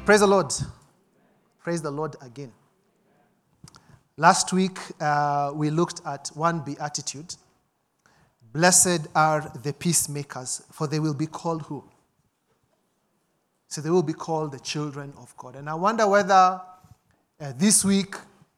Praise the Lord. Praise the Lord again. Last week, we looked at one beatitude. Blessed are the peacemakers, for they will be called who? So they will be called the children of God. And I wonder whether this week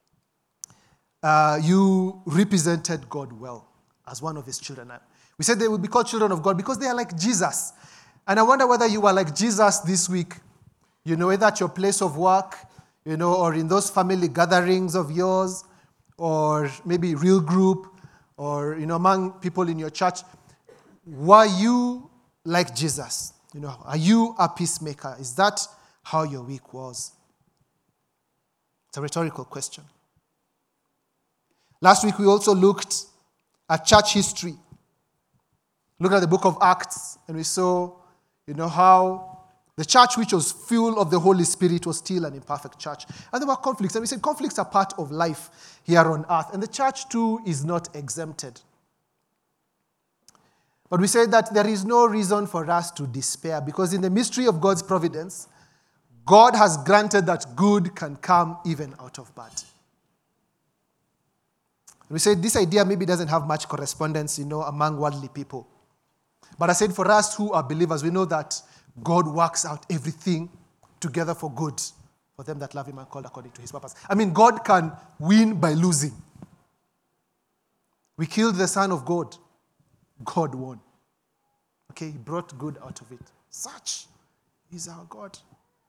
you represented God well as one of his children. We said they will be called children of God because they are like Jesus. And I wonder whether you are like Jesus this week, either at your place of work, or in those family gatherings of yours, or maybe real group, or, among people in your church. Were you like Jesus? Are you a peacemaker? Is that how your week was? It's a rhetorical question. Last week, we also looked at church history. Looked at the book of Acts, and we saw, how the church which was full of the Holy Spirit was still an imperfect church. And there were conflicts. And we said conflicts are part of life here on earth. And the church too is not exempted. But we said that there is no reason for us to despair because in the mystery of God's providence, God has granted that good can come even out of bad. And we said this idea maybe doesn't have much correspondence, among worldly people. But I said for us who are believers, we know that God works out everything together for good for them that love him and called according to his purpose. God can win by losing. We killed the Son of God. God won. Okay, he brought good out of it. Such is our God.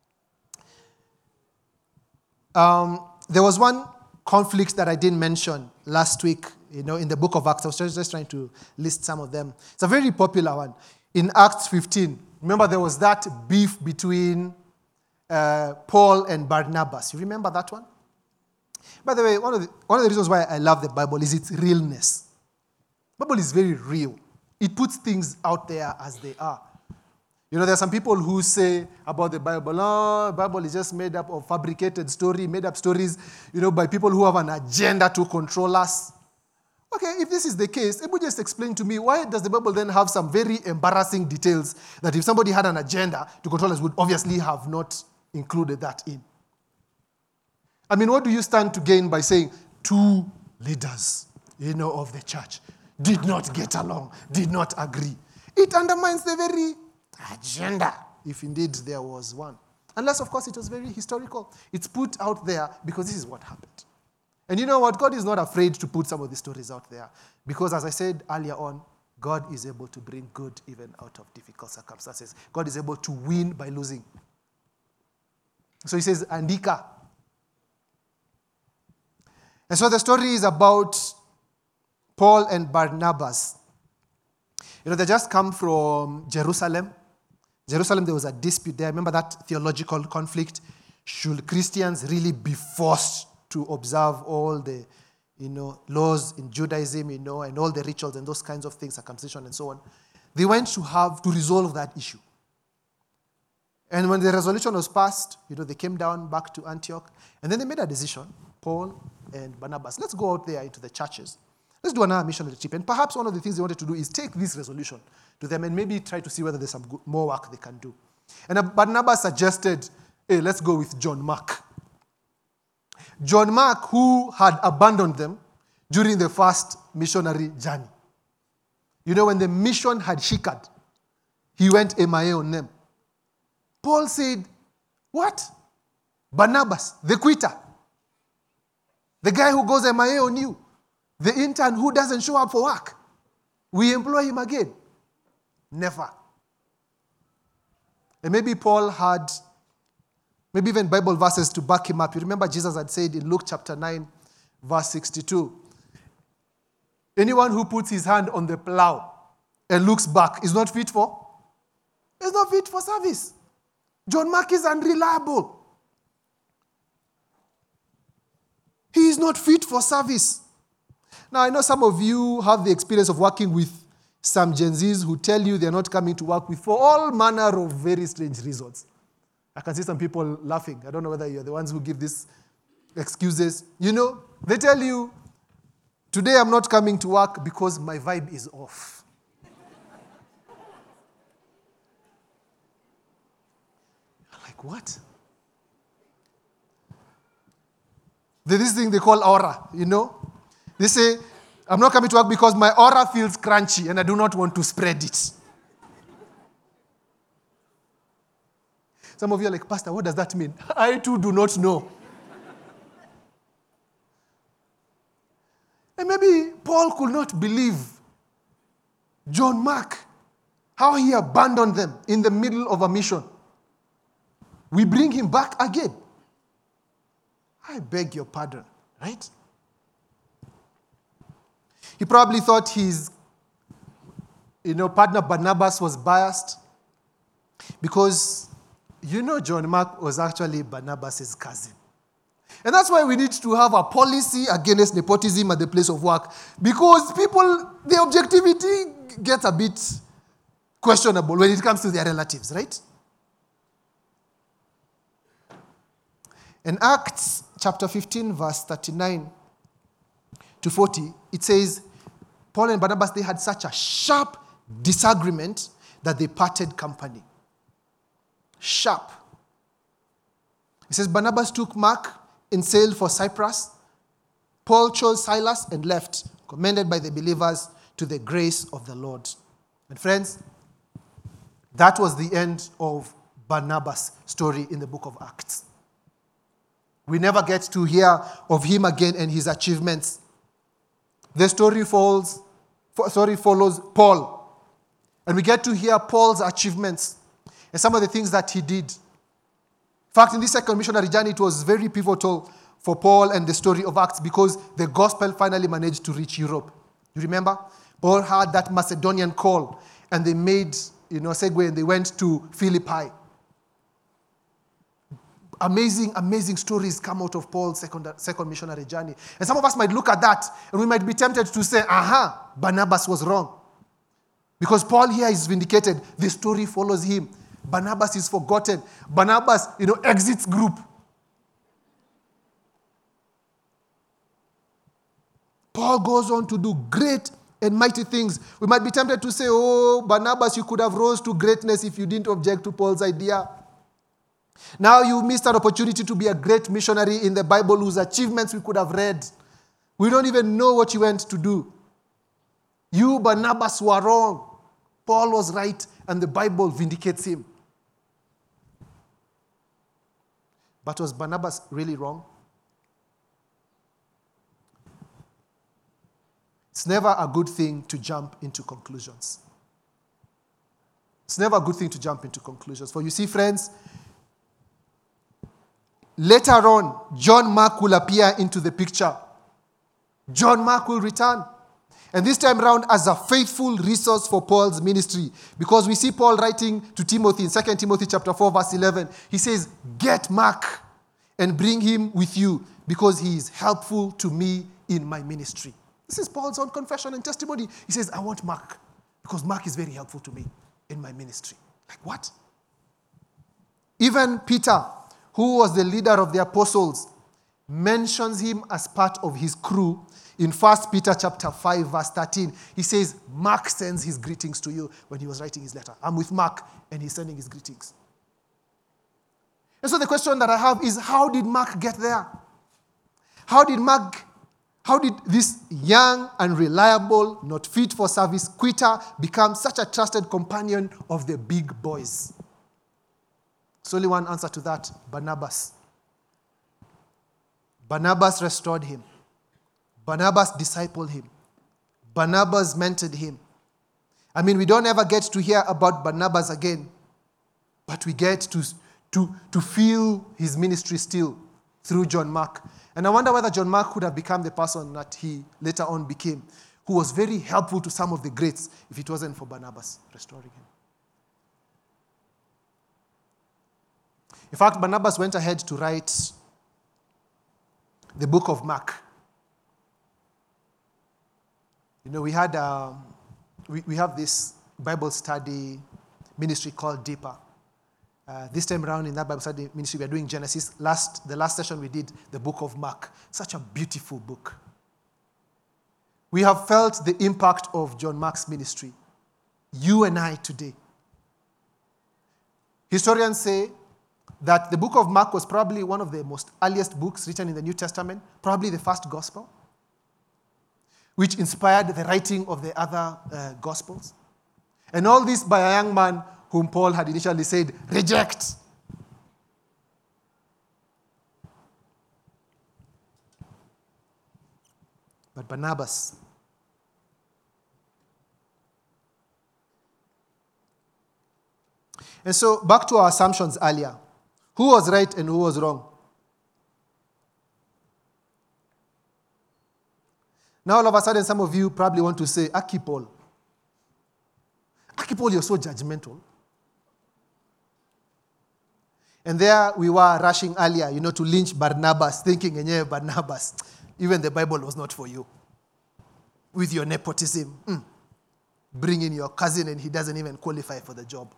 There was one conflict that I didn't mention last week, in the book of Acts. I was just trying to list some of them. It's a very popular one. In Acts 15, remember there was that beef between Paul and Barnabas. You remember that one? By the way, one of the reasons why I love the Bible is its realness. The Bible is very real. It puts things out there as they are. There are some people who say about the Bible, the Bible is just made up of fabricated made up stories, by people who have an agenda to control us. Okay, if this is the case, it would just explain to me why does the Bible then have some very embarrassing details that if somebody had an agenda to control us would obviously have not included that in. What do you stand to gain by saying two leaders, of the church did not get along, did not agree? It undermines the very agenda, if indeed there was one. Unless, of course, it was very historical. It's put out there because this is what happened. And you know what? God is not afraid to put some of these stories out there. Because as I said earlier on, God is able to bring good even out of difficult circumstances. God is able to win by losing. So he says, Andika. And so the story is about Paul and Barnabas. They just come from Jerusalem. Jerusalem, there was a dispute there. Remember that theological conflict? Should Christians really be forced to observe all the, laws in Judaism, and all the rituals and those kinds of things, circumcision and so on? They went to resolve that issue. And when the resolution was passed, they came down back to Antioch, and then they made a decision, Paul and Barnabas. Let's go out there into the churches. Let's do another missionary trip. And perhaps one of the things they wanted to do is take this resolution to them and maybe try to see whether there's some more work they can do. And Barnabas suggested, hey, let's go with John Mark. John Mark, who had abandoned them during the first missionary journey. When the mission had hiccupped, he went MIA on them. Paul said, what? Barnabas, the quitter. The guy who goes MIA on you. The intern who doesn't show up for work. We employ him again. Never. And maybe Paul had maybe even Bible verses to back him up. You remember Jesus had said in Luke chapter 9, verse 62, anyone who puts his hand on the plow and looks back is not fit for? Is not fit for service. John Mark is unreliable. He is not fit for service. Now, I know some of you have the experience of working with some Gen Zs who tell you they're not coming to work with for all manner of very strange reasons. I can see some people laughing. I don't know whether you're the ones who give these excuses. They tell you, today I'm not coming to work because my vibe is off. Like, what? There's this thing they call aura, They say, I'm not coming to work because my aura feels crunchy and I do not want to spread it. Some of you are like, Pastor, what does that mean? I too do not know. And maybe Paul could not believe John Mark, how he abandoned them in the middle of a mission. We bring him back again. I beg your pardon, right? He probably thought his, partner Barnabas was biased because, John Mark was actually Barnabas' cousin. And that's why we need to have a policy against nepotism at the place of work. Because people, the objectivity gets a bit questionable when it comes to their relatives, right? In Acts chapter 15, verse 39 to 40, it says, Paul and Barnabas, they had such a sharp disagreement that they parted company. Sharp. It says, Barnabas took Mark and sailed for Cyprus. Paul chose Silas and left, commended by the believers to the grace of the Lord. And friends, that was the end of Barnabas' story in the book of Acts. We never get to hear of him again and his achievements. The story follows Paul. And we get to hear Paul's achievements and some of the things that he did. In fact, in this second missionary journey, it was very pivotal for Paul and the story of Acts because the gospel finally managed to reach Europe. You remember? Paul had that Macedonian call and they made, segue and they went to Philippi. Amazing stories come out of Paul's second missionary journey. And some of us might look at that and we might be tempted to say, Barnabas was wrong. Because Paul here is vindicated. The story follows him. Barnabas is forgotten. Barnabas, exits group. Paul goes on to do great and mighty things. We might be tempted to say, Barnabas, you could have rose to greatness if you didn't object to Paul's idea. Now you missed an opportunity to be a great missionary in the Bible whose achievements we could have read. We don't even know what you went to do. You, Barnabas, were wrong. Paul was right, and the Bible vindicates him. But was Barnabas really wrong? It's never a good thing to jump into conclusions. It's never a good thing to jump into conclusions. For you see, friends, later on, John Mark will appear into the picture. John Mark will return. And this time around as a faithful resource for Paul's ministry. Because we see Paul writing to Timothy in 2 Timothy chapter 4, verse 11. He says, get Mark and bring him with you because he is helpful to me in my ministry. This is Paul's own confession and testimony. He says, I want Mark because Mark is very helpful to me in my ministry. Like what? Even Peter, who was the leader of the apostles, mentions him as part of his crew in 1 Peter chapter 5, verse 13. He says, Mark sends his greetings to you when he was writing his letter. I'm with Mark, and he's sending his greetings. And so the question that I have is, how did Mark get there? How did this young and reliable, not fit for service quitter become such a trusted companion of the big boys? There's only one answer to that: Barnabas. Barnabas restored him. Barnabas discipled him. Barnabas mentored him. I mean, we don't ever get to hear about Barnabas again, but we get to feel his ministry still through John Mark. And I wonder whether John Mark could have become the person that he later on became, who was very helpful to some of the greats if it wasn't for Barnabas restoring him. In fact, Barnabas went ahead to write the book of Mark. We had we have this Bible study ministry called Deeper. This time around in that Bible study ministry, we are doing Genesis. The last session we did the book of Mark. Such a beautiful book. We have felt the impact of John Mark's ministry. You and I today. Historians say that the book of Mark was probably one of the most earliest books written in the New Testament, probably the first gospel, which inspired the writing of the other gospels. And all this by a young man whom Paul had initially said, reject. But Barnabas, and so back to our assumptions earlier. Who was right and who was wrong? Now all of a sudden some of you probably want to say, Aki Paul, you're so judgmental. And there we were rushing earlier, to lynch Barnabas, thinking, Barnabas, even the Bible was not for you. With your nepotism, bring in your cousin and he doesn't even qualify for the job.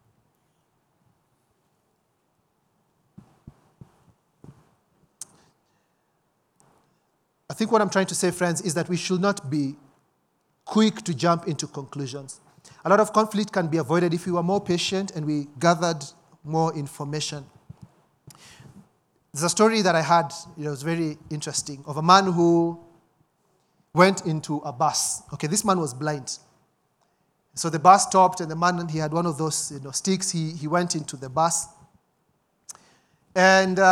I think what I'm trying to say, friends, is that we should not be quick to jump into conclusions. A lot of conflict can be avoided if we were more patient and we gathered more information. There's a story that I had, it was very interesting, of a man who went into a bus. Okay, this man was blind. So the bus stopped and the man, he had one of those sticks. He went into the bus. And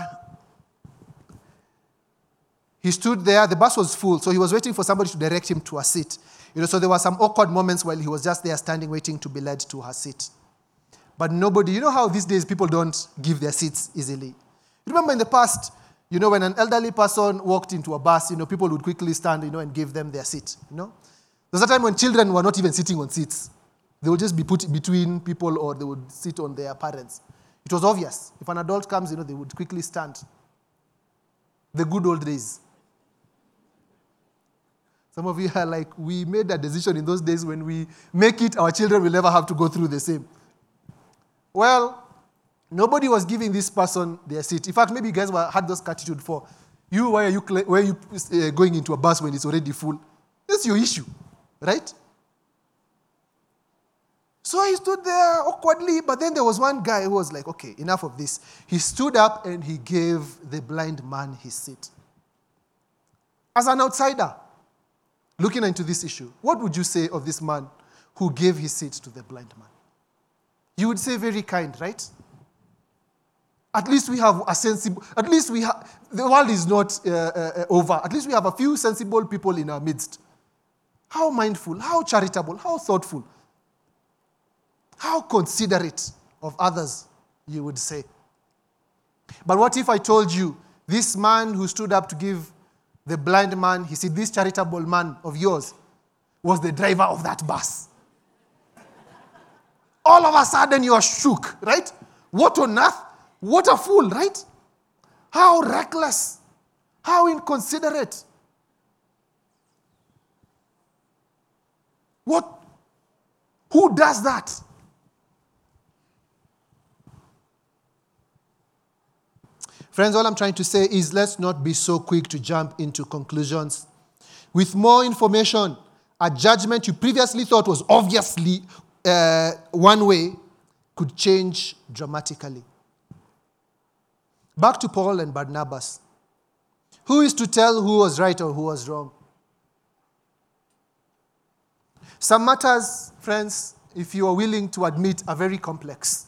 he stood there. The bus was full, so he was waiting for somebody to direct him to a seat. So there were some awkward moments while he was just there standing waiting to be led to her seat. But nobody, you know how these days people don't give their seats easily. You remember in the past, when an elderly person walked into a bus, people would quickly stand, and give them their seat, There's a time when children were not even sitting on seats. They would just be put between people or they would sit on their parents. It was obvious. If an adult comes, they would quickly stand. The good old days. Some of you are like, we made a decision in those days when we make it, our children will never have to go through the same. Well, nobody was giving this person their seat. In fact, maybe you guys had this attitude for, why are you going into a bus when it's already full? That's your issue, right? So he stood there awkwardly, but then there was one guy who was like, okay, enough of this. He stood up and he gave the blind man his seat. As an outsider, looking into this issue, what would you say of this man who gave his seat to the blind man? You would say very kind, right? At least we have the world is not over. At least we have a few sensible people in our midst. How mindful, how charitable, how thoughtful, how considerate of others, you would say. But what if I told you, this man who stood up to give the blind man, he said, this charitable man of yours was the driver of that bus. All of a sudden you are shook, right? What on earth? What a fool, right? How reckless. How inconsiderate. What? Who does that? Friends, all I'm trying to say is let's not be so quick to jump into conclusions. With more information, a judgment you previously thought was obviously one way could change dramatically. Back to Paul and Barnabas. Who is to tell who was right or who was wrong? Some matters, friends, if you are willing to admit, are very complex.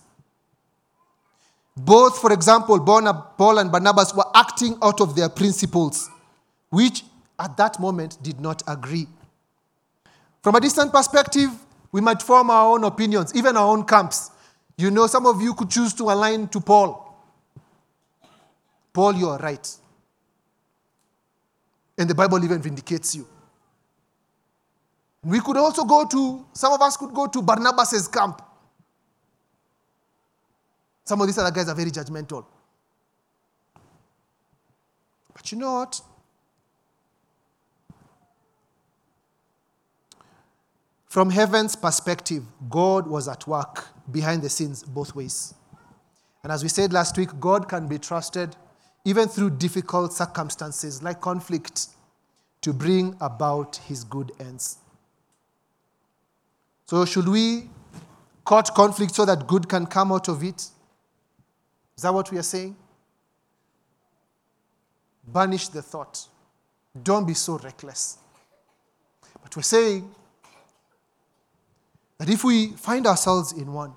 Both, for example, Paul and Barnabas were acting out of their principles, which at that moment did not agree. From a distant perspective, we might form our own opinions, even our own camps. Some of you could choose to align to Paul. Paul, you are right. And the Bible even vindicates you. We could also some of us could go to Barnabas' camp. Some of these other guys are very judgmental. But you know what? From heaven's perspective, God was at work behind the scenes both ways. And as we said last week, God can be trusted even through difficult circumstances like conflict to bring about his good ends. So should we court conflict so that good can come out of it? Is that what we are saying? Banish the thought. Don't be so reckless. But we're saying that if we find ourselves in one,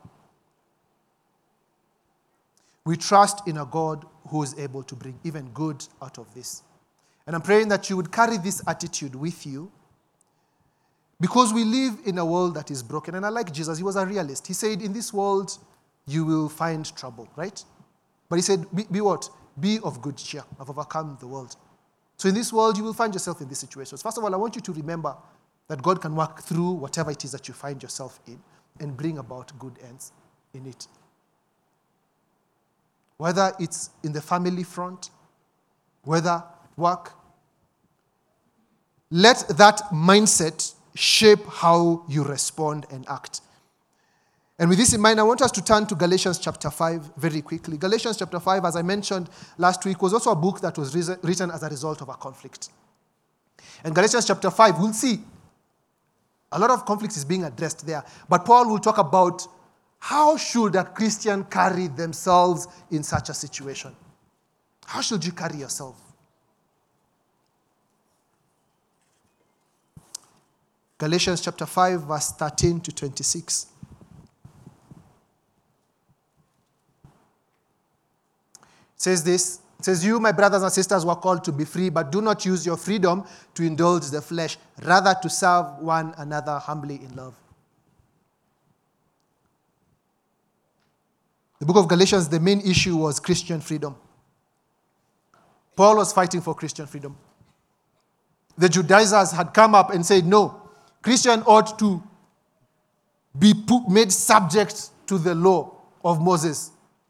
we trust in a God who is able to bring even good out of this. And I'm praying that you would carry this attitude with you, because we live in a world that is broken. And I like Jesus. He was a realist. He said, in this world, you will find trouble, right? But he said, be what? Be of good cheer. I've overcome the world. So in this world, you will find yourself in these situations. First of all, I want you to remember that God can work through whatever it is that you find yourself in and bring about good ends in it. Whether it's in the family front, whether work, let that mindset shape how you respond and act. And with this in mind, I want us to turn to Galatians chapter 5 very quickly. Galatians chapter 5, as I mentioned last week, was also a book that was written as a result of a conflict. And Galatians chapter 5, we'll see a lot of conflict is being addressed there. But Paul will talk about how should a Christian carry themselves in such a situation. How should you carry yourself? Galatians chapter 5, verse 13 to 26. It says this. It says, you, my brothers and sisters, were called to be free, but do not use your freedom to indulge the flesh, rather to serve one another humbly in love. The book of Galatians, the main issue was Christian freedom. Paul was fighting for Christian freedom. The Judaizers had come up and said, no, Christian ought to be made subject to the law of Moses.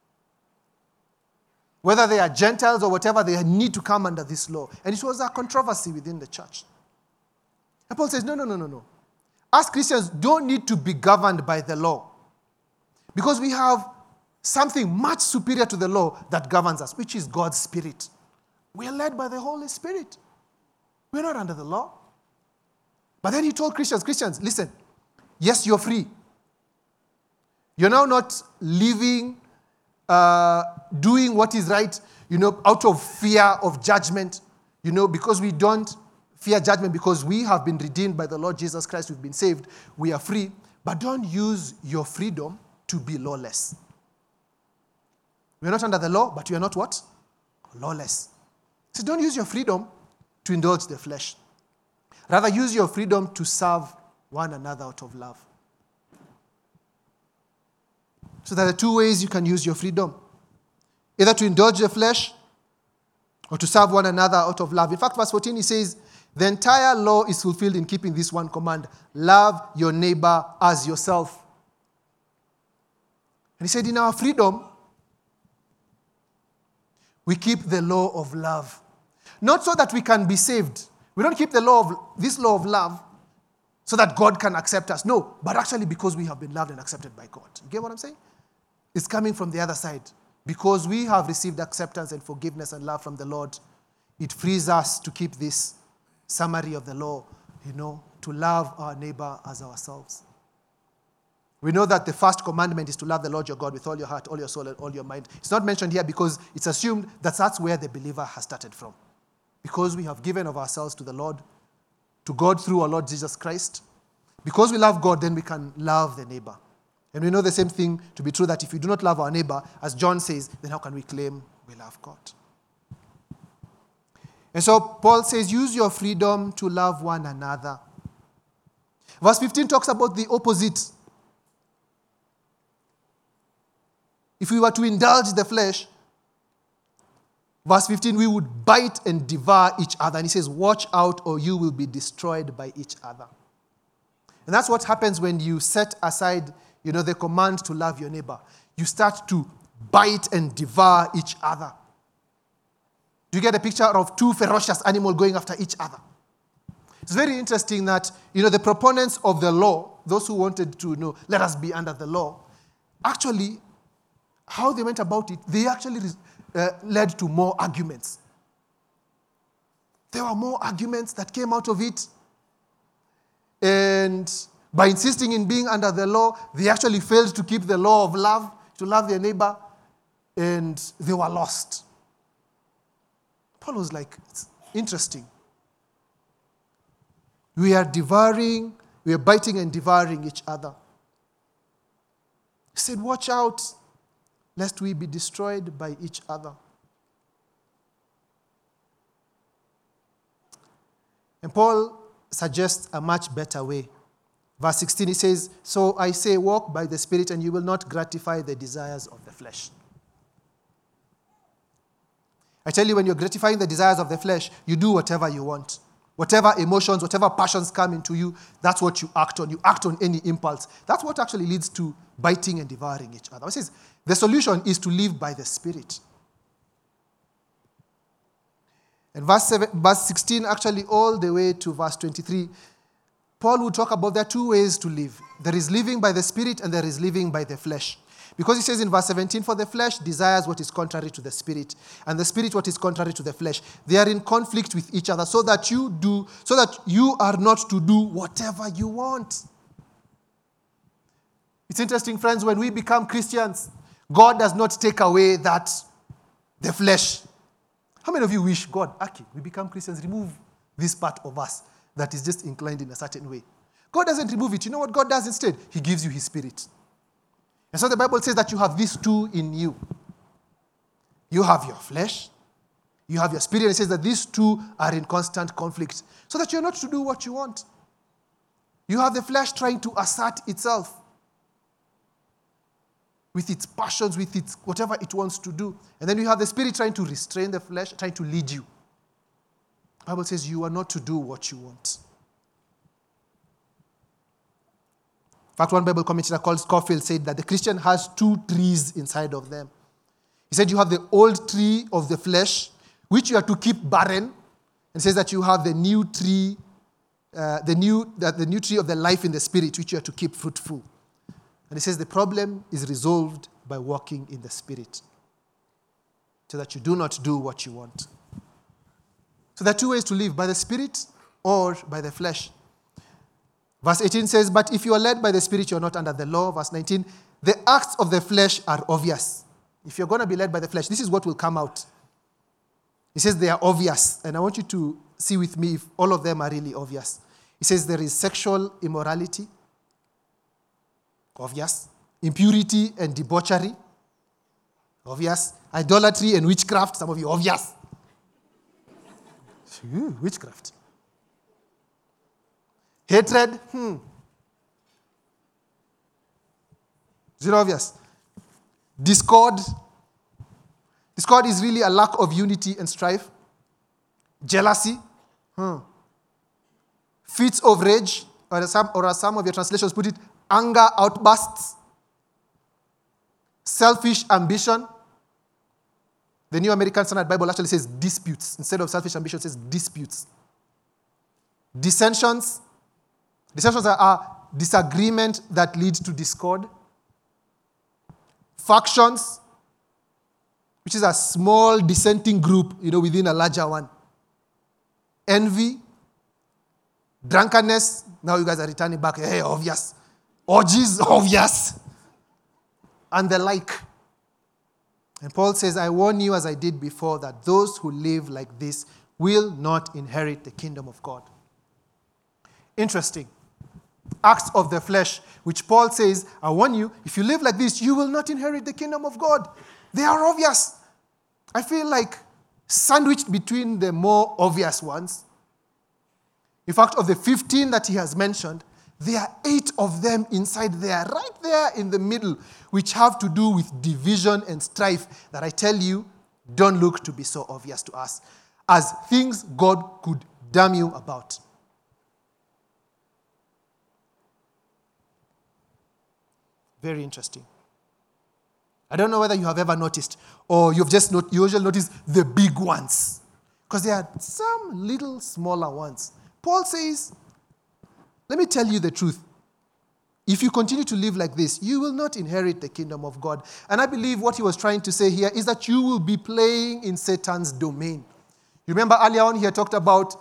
Whether they are Gentiles or whatever, they need to come under this law. And it was a controversy within the church. And Paul says, no. Us Christians don't need to be governed by the law, because we have something much superior to the law that governs us, which is God's Spirit. We are led by the Holy Spirit. We're not under the law. But then he told Christians, listen, yes, you're free. You're now not living, doing what is right, out of fear of judgment, because we don't fear judgment, because we have been redeemed by the Lord Jesus Christ. We've been saved. We are free. But don't use your freedom to be lawless. We're not under the law, but we are not what? Lawless. So don't use your freedom to indulge the flesh. Rather, use your freedom to serve one another out of love. So there are two ways you can use your freedom. Either to indulge the flesh or to serve one another out of love. In fact, verse 14, he says, the entire law is fulfilled in keeping this one command: love your neighbor as yourself. And he said, in our freedom, we keep the law of love. Not so that we can be saved. We don't keep this law of love so that God can accept us. No, but actually because we have been loved and accepted by God. You get what I'm saying? It's coming from the other side. Because we have received acceptance and forgiveness and love from the Lord, it frees us to keep this summary of the law, to love our neighbor as ourselves. We know that the first commandment is to love the Lord your God with all your heart, all your soul, and all your mind. It's not mentioned here because it's assumed that that's where the believer has started from. Because we have given of ourselves to the Lord, to God through our Lord Jesus Christ. Because we love God, then we can love the neighbor. And we know the same thing to be true, that if we do not love our neighbor, as John says, then how can we claim we love God? And so Paul says, use your freedom to love one another. Verse 15 talks about the opposite. If we were to indulge the flesh, verse 15, we would bite and devour each other. And he says, watch out or you will be destroyed by each other. And that's what happens when you set aside, the command to love your neighbor. You start to bite and devour each other. Do you get a picture of two ferocious animals going after each other? It's very interesting that, the proponents of the law, those who wanted to, let us be under the law, actually, how they went about it, they actually led to more arguments. There were more arguments that came out of it. And by insisting in being under the law, they actually failed to keep the law of love, to love their neighbor. and they were lost. Paul was like, it's interesting. We are biting and devouring each other. He said, watch out, lest we be destroyed by each other. And Paul suggests a much better way. Verse 16, he says, so I say, walk by the Spirit, and you will not gratify the desires of the flesh. I tell you, when you're gratifying the desires of the flesh, you do whatever you want. Whatever emotions, whatever passions come into you, that's what you act on. You act on any impulse. That's what actually leads to biting and devouring each other. It says the solution is to live by the Spirit. And verse 16, actually all the way to verse 23, Paul will talk about there are two ways to live. There is living by the Spirit and there is living by the flesh. Because he says in verse 17, for the flesh desires what is contrary to the Spirit, and the Spirit what is contrary to the flesh. They are in conflict with each other so that you are not to do whatever you want. It's interesting, friends, when we become Christians, God does not take away the flesh. How many of you wish, God, okay, we become Christians, remove this part of us that is just inclined in a certain way? God doesn't remove it. You know what God does instead? He gives you his Spirit. And so the Bible says that you have these two in you. You have your flesh, you have your spirit. And it says that these two are in constant conflict so that you're not to do what you want. You have the flesh trying to assert itself with its passions, with its whatever it wants to do. And then you have the Spirit trying to restrain the flesh, trying to lead you. The Bible says you are not to do what you want. In fact, one Bible commentator called Scofield said that the Christian has two trees inside of them. He said you have the old tree of the flesh, which you are to keep barren. And says that you have the new tree, the new tree of the life in the Spirit, which you are to keep fruitful. And he says the problem is resolved by walking in the Spirit, so that you do not do what you want. So there are two ways to live, by the Spirit or by the flesh. Verse 18 says, but if you are led by the Spirit, you are not under the law. Verse 19, the acts of the flesh are obvious. If you're going to be led by the flesh, this is what will come out. He says they are obvious. And I want you to see with me if all of them are really obvious. He says there is sexual immorality. Obvious. Impurity and debauchery. Obvious. Idolatry and witchcraft. Some of you, obvious. Witchcraft. Hatred. Is it obvious? Discord. Discord is really a lack of unity and strife. Jealousy. Fits of rage, or as some of your translations put it, anger outbursts. Selfish ambition. The New American Standard Bible actually says disputes. Instead of selfish ambition, it says disputes. Dissensions. Dissensions are disagreement that leads to discord. Factions, which is a small dissenting group, within a larger one. Envy. Drunkenness. Now you guys are returning back. Hey, obvious. Orgies, obvious. And the like. And Paul says, I warn you as I did before that those who live like this will not inherit the kingdom of God. Interesting. Acts of the flesh, which Paul says, I warn you, if you live like this, you will not inherit the kingdom of God. They are obvious. I feel like sandwiched between the more obvious ones. In fact, of the 15 that he has mentioned, there are 8 of them inside there, right there in the middle, which have to do with division and strife that I tell you don't look to be so obvious to us as things God could damn you about. Very interesting. I don't know whether you have ever noticed or you've just usually noticed the big ones, because there are some little smaller ones. Paul says, let me tell you the truth. If you continue to live like this, you will not inherit the kingdom of God. And I believe what he was trying to say here is that you will be playing in Satan's domain. You remember earlier on he had talked about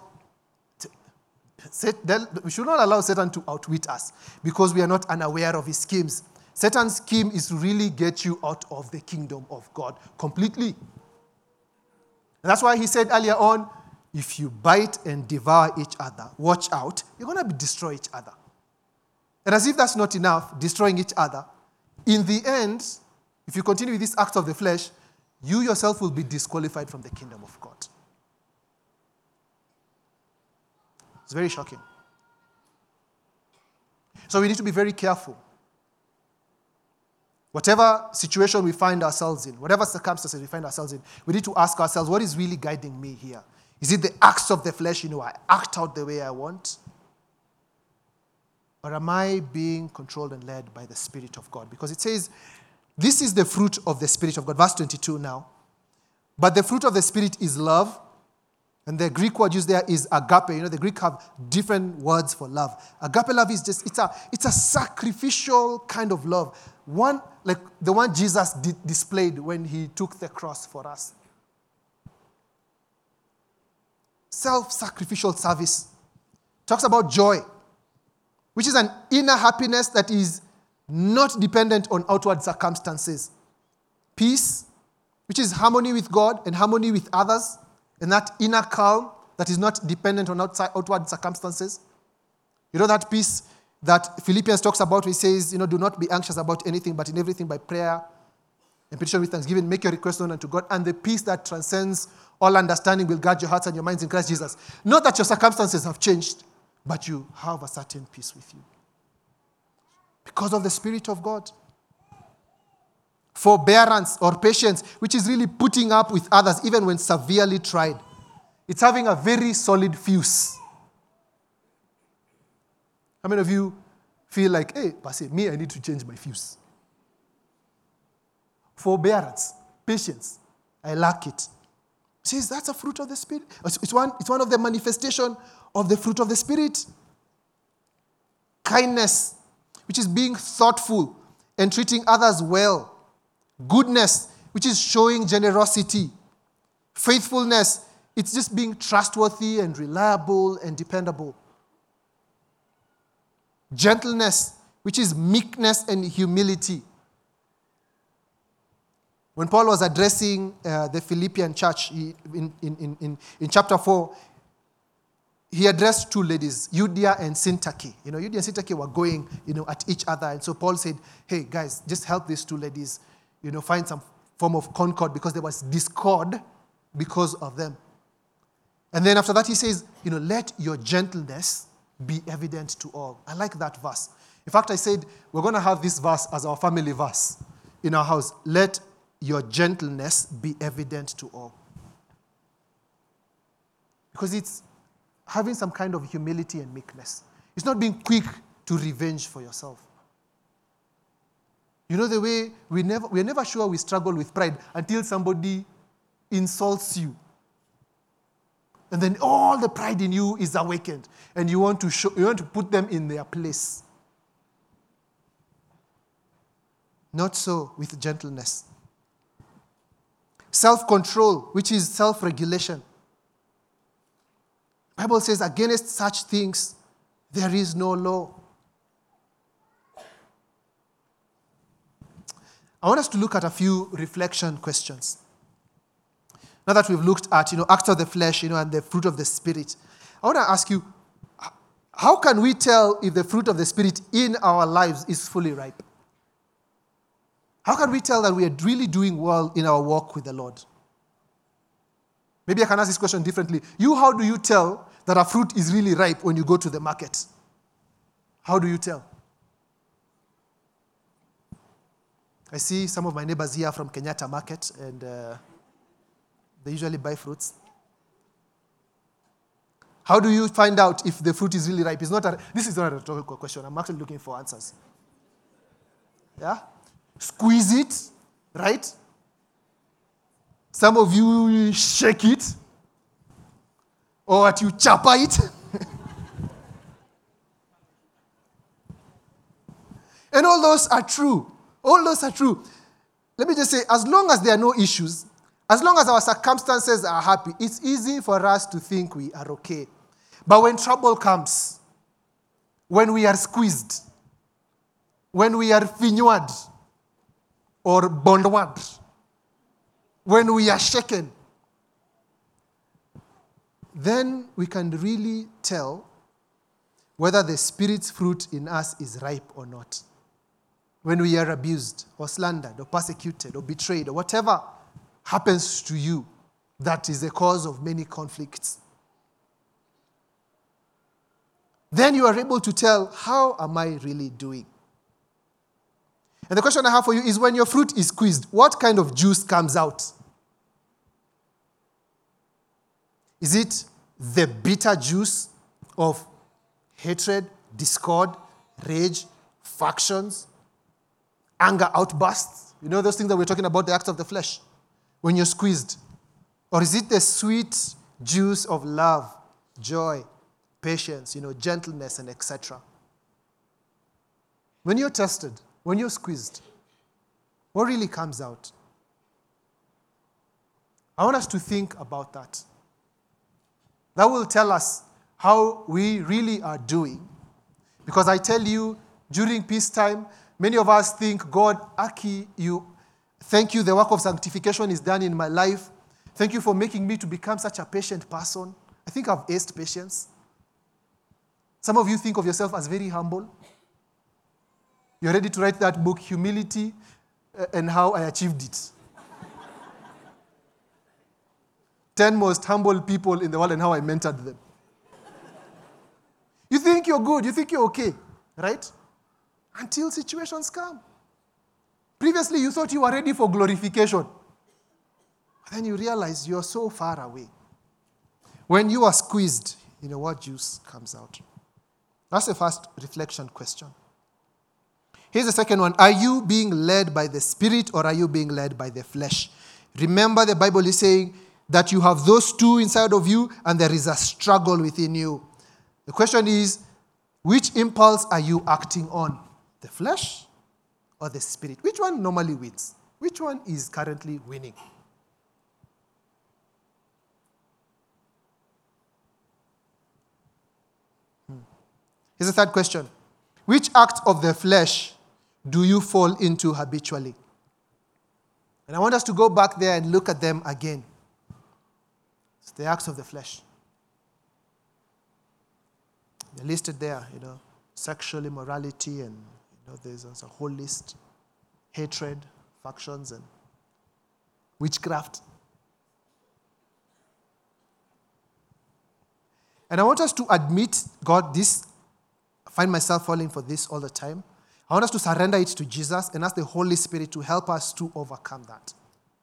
we should not allow Satan to outwit us because we are not unaware of his schemes. Satan's scheme is to really get you out of the kingdom of God completely. And that's why he said earlier on, if you bite and devour each other, watch out, you're going to destroy each other. And as if that's not enough, destroying each other, in the end, if you continue with this act of the flesh, you yourself will be disqualified from the kingdom of God. It's very shocking. So we need to be very careful. Whatever situation we find ourselves in, whatever circumstances we find ourselves in, we need to ask ourselves, what is really guiding me here? Is it the acts of the flesh, I act out the way I want? Or am I being controlled and led by the Spirit of God? Because it says, this is the fruit of the Spirit of God. Verse 22 now. But the fruit of the Spirit is love. And the Greek word used there is agape. The Greek have different words for love. Agape love is just, it's a sacrificial kind of love. One, like the one Jesus displayed when he took the cross for us. Self-sacrificial service. Talks about joy, which is an inner happiness that is not dependent on outward circumstances. Peace, which is harmony with God and harmony with others, and that inner calm that is not dependent on outward circumstances. That peace that Philippians talks about, he says, do not be anxious about anything, but in everything by prayer and petition with thanksgiving, make your request known unto God, and the peace that transcends all understanding will guard your hearts and your minds in Christ Jesus. Not that your circumstances have changed, but you have a certain peace with you. Because of the Spirit of God. Forbearance or patience, which is really putting up with others even when severely tried. It's having a very solid fuse. How many of you feel like, hey, Pastor, I need to change my fuse? Forbearance, patience, I lack it. Says that's a fruit of the Spirit. It's one of the manifestation of the fruit of the Spirit. Kindness, which is being thoughtful and treating others well. Goodness, which is showing generosity. Faithfulness, it's just being trustworthy and reliable and dependable. Gentleness, which is meekness and humility. When Paul was addressing the Philippian church in chapter 4, he addressed two ladies, Euodia and Syntyche. Euodia and Syntyche were going, at each other. And so Paul said, hey, guys, just help these two ladies, find some form of concord because there was discord because of them. And then after that he says, let your gentleness be evident to all. I like that verse. In fact, I said, we're going to have this verse as our family verse in our house. Let your gentleness be evident to all. Because it's having some kind of humility and meekness. It's not being quick to revenge for yourself. The way we're never sure we struggle with pride until somebody insults you. And then all the pride in you is awakened. And you want to put them in their place. Not so with gentleness. Self-control, which is self-regulation. The Bible says, against such things, there is no law. I want us to look at a few reflection questions. Now that we've looked at, acts of the flesh, and the fruit of the Spirit, I want to ask you, how can we tell if the fruit of the Spirit in our lives is fully ripe? How can we tell that we are really doing well in our walk with the Lord? Maybe I can ask this question differently. How do you tell that a fruit is really ripe when you go to the market? How do you tell? I see some of my neighbors here from Kenyatta Market, and they usually buy fruits. How do you find out if the fruit is really ripe? This is not a rhetorical question. I'm actually looking for answers. Yeah? Squeeze it, right? Some of you shake it, or you chapa it. And all those are true. All those are true. Let me just say, as long as there are no issues, as long as our circumstances are happy, it's easy for us to think we are okay. But when trouble comes, when we are squeezed, when we are finward or bondward, when we are shaken, then we can really tell whether the Spirit's fruit in us is ripe or not. When we are abused or slandered or persecuted or betrayed or whatever happens to you, that is the cause of many conflicts. Then you are able to tell, how am I really doing? And the question I have for you is, when your fruit is squeezed, what kind of juice comes out? Is it the bitter juice of hatred, discord, rage, factions, anger outbursts? You know those things that we're talking about, the acts of the flesh, when you're squeezed? Or is it the sweet juice of love, joy, patience, gentleness, and etc.? When you're tested, when you're squeezed, what really comes out? I want us to think about that. That will tell us how we really are doing. Because I tell you, during peacetime, many of us think, God, Aki, thank you, the work of sanctification is done in my life. Thank you for making me to become such a patient person. I think I've aced patience. Some of you think of yourself as very humble. You're ready to write that book, Humility and How I Achieved It. 10 most humble people in the world and how I mentored them. You think you're good, you think you're okay, right? Until situations come. Previously, you thought you were ready for glorification. But then you realize you're so far away. When you are squeezed, what juice comes out? That's the first reflection question. Here's the second one. Are you being led by the Spirit or are you being led by the flesh? Remember, the Bible is saying that you have those two inside of you and there is a struggle within you. The question is, which impulse are you acting on? The flesh or the Spirit? Which one normally wins? Which one is currently winning? Here's the third question. Which act of the flesh do you fall into habitually? And I want us to go back there and look at them again. It's the acts of the flesh. They're listed there, sexual immorality, and there's a whole list. Hatred, factions, and witchcraft. And I want us to admit, God, I find myself falling for this all the time. I want us to surrender it to Jesus and ask the Holy Spirit to help us to overcome that.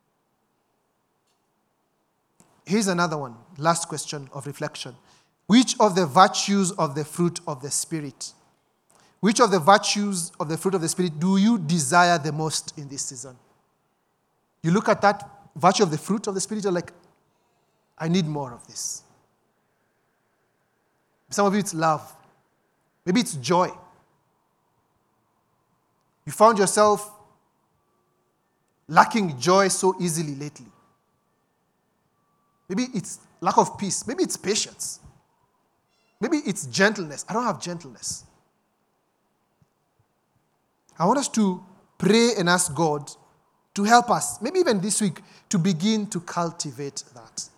Here's another one, last question of reflection. Which of the virtues of the fruit of the Spirit, which of the virtues of the fruit of the Spirit do you desire the most in this season? You look at that virtue of the fruit of the Spirit, you're like, I need more of this. Some of you, it's love. Maybe it's joy. You found yourself lacking joy so easily lately. Maybe it's lack of peace. Maybe it's patience. Maybe it's gentleness. I don't have gentleness. I want us to pray and ask God to help us, maybe even this week, to begin to cultivate that.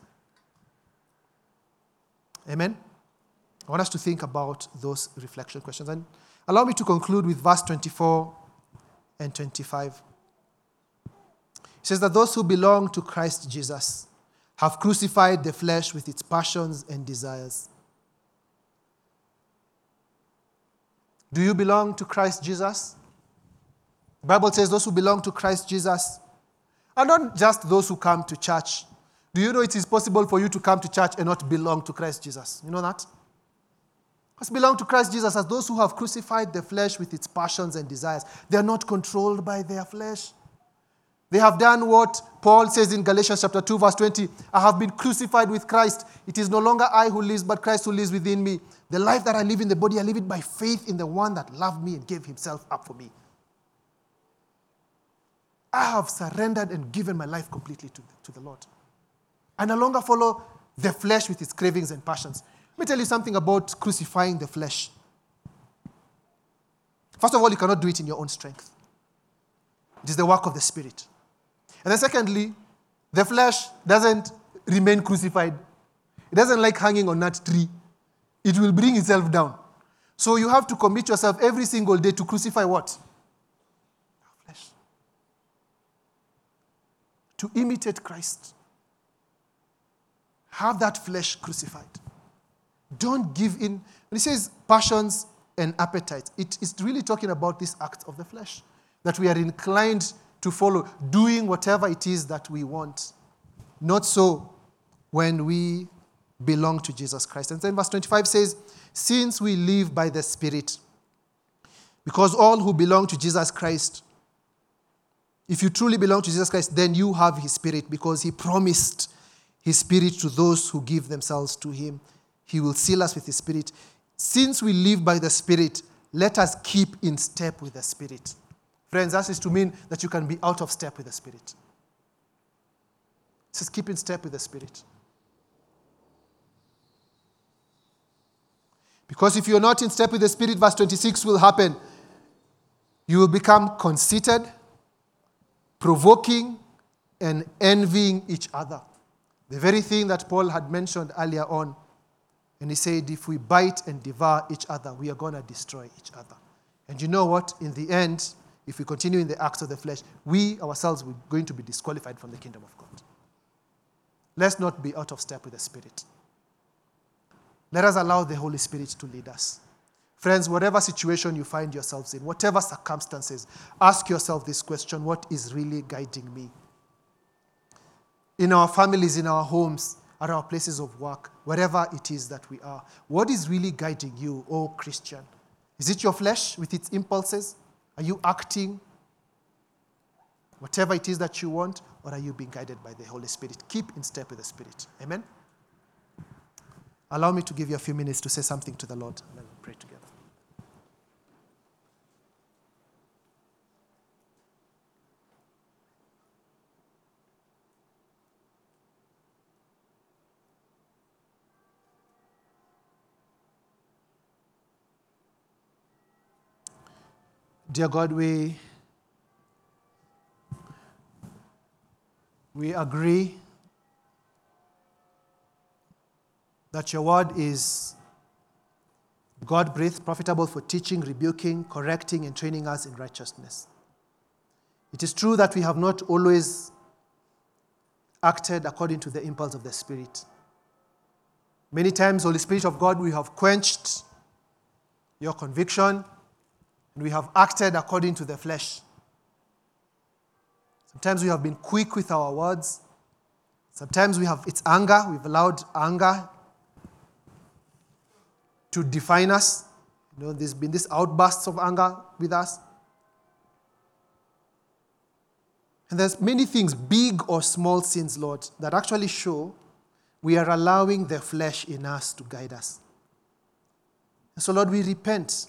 Amen? I want us to think about those reflection questions. And allow me to conclude with verse 24 and 25. It says that those who belong to Christ Jesus have crucified the flesh with its passions and desires. Do you belong to Christ Jesus? The Bible says those who belong to Christ Jesus are not just those who come to church. Do you know it is possible for you to come to church and not belong to Christ Jesus? You know that? Us belong to Christ Jesus as those who have crucified the flesh with its passions and desires. They are not controlled by their flesh. They have done what Paul says in Galatians chapter 2, verse 20. I have been crucified with Christ. It is no longer I who lives, but Christ who lives within me. The life that I live in the body, I live it by faith in the one that loved me and gave himself up for me. I have surrendered and given my life completely to the Lord. I no longer follow the flesh with its cravings and passions. Let me tell you something about crucifying the flesh. First of all, you cannot do it in your own strength. It is the work of the Spirit. And then secondly, the flesh doesn't remain crucified. It doesn't like hanging on that tree. It will bring itself down. So you have to commit yourself every single day to crucify what? Flesh. To imitate Christ. Have that flesh crucified. Don't give in. When he says passions and appetites, it is really talking about this act of the flesh. That we are inclined to follow, doing whatever it is that we want. Not so when we belong to Jesus Christ. And then verse 25 says, since we live by the Spirit, because all who belong to Jesus Christ, if you truly belong to Jesus Christ, then you have his Spirit, because he promised his Spirit to those who give themselves to him. He will seal us with his Spirit. Since we live by the Spirit, let us keep in step with the Spirit. Friends, that is to mean that you can be out of step with the Spirit. It says keep in step with the Spirit. Because if you're not in step with the Spirit, verse 26 will happen. You will become conceited, provoking, and envying each other. The very thing that Paul had mentioned earlier on. And he said, if we bite and devour each other, we are going to destroy each other. And you know what? In the end, if we continue in the acts of the flesh, we ourselves are going to be disqualified from the kingdom of God. Let's not be out of step with the Spirit. Let us allow the Holy Spirit to lead us. Friends, whatever situation you find yourselves in, whatever circumstances, ask yourself this question: what is really guiding me? In our families, in our homes, at our places of work, wherever it is that we are, what is really guiding you, oh Christian? Is it your flesh with its impulses? Are you acting whatever it is that you want, or are you being guided by the Holy Spirit? Keep in step with the Spirit. Amen? Allow me to give you a few minutes to say something to the Lord, and then we'll pray together. Dear God, we agree that your word is God-breathed, profitable for teaching, rebuking, correcting, and training us in righteousness. It is true that we have not always acted according to the impulse of the Spirit. Many times, Holy Spirit of God, we have quenched your conviction, and we have acted according to the flesh. Sometimes we have been quick with our words. Sometimes it's anger. We've allowed anger to define us. There's been these outbursts of anger with us. And there's many things, big or small sins, Lord, that actually show we are allowing the flesh in us to guide us. And so, Lord, we repent.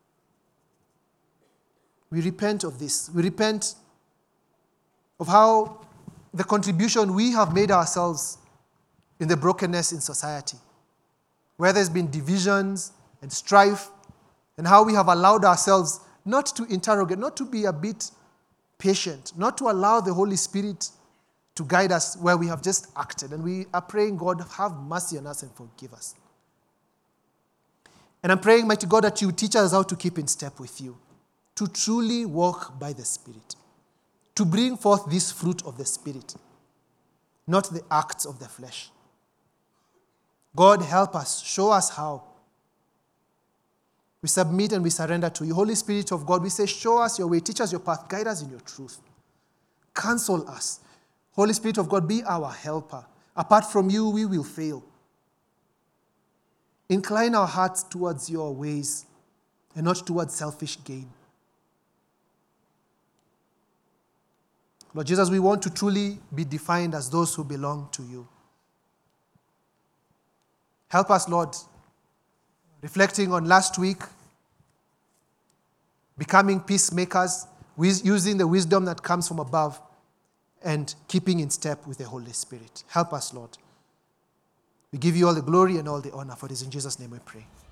We repent of this. We repent of how the contribution we have made ourselves in the brokenness in society, where there's been divisions and strife, and how we have allowed ourselves not to interrogate, not to be a bit patient, not to allow the Holy Spirit to guide us where we have just acted. And we are praying, God, have mercy on us and forgive us. And I'm praying, mighty God, that you teach us how to keep in step with you, to truly walk by the Spirit, to bring forth this fruit of the Spirit, not the acts of the flesh. God, help us. Show us how. We submit and we surrender to you. Holy Spirit of God, we say, show us your way, teach us your path, guide us in your truth. Counsel us. Holy Spirit of God, be our helper. Apart from you, we will fail. Incline our hearts towards your ways and not towards selfish gain. Lord Jesus, we want to truly be defined as those who belong to you. Help us, Lord, reflecting on last week, becoming peacemakers, using the wisdom that comes from above, and keeping in step with the Holy Spirit. Help us, Lord. We give you all the glory and all the honor, for it is in Jesus' name we pray.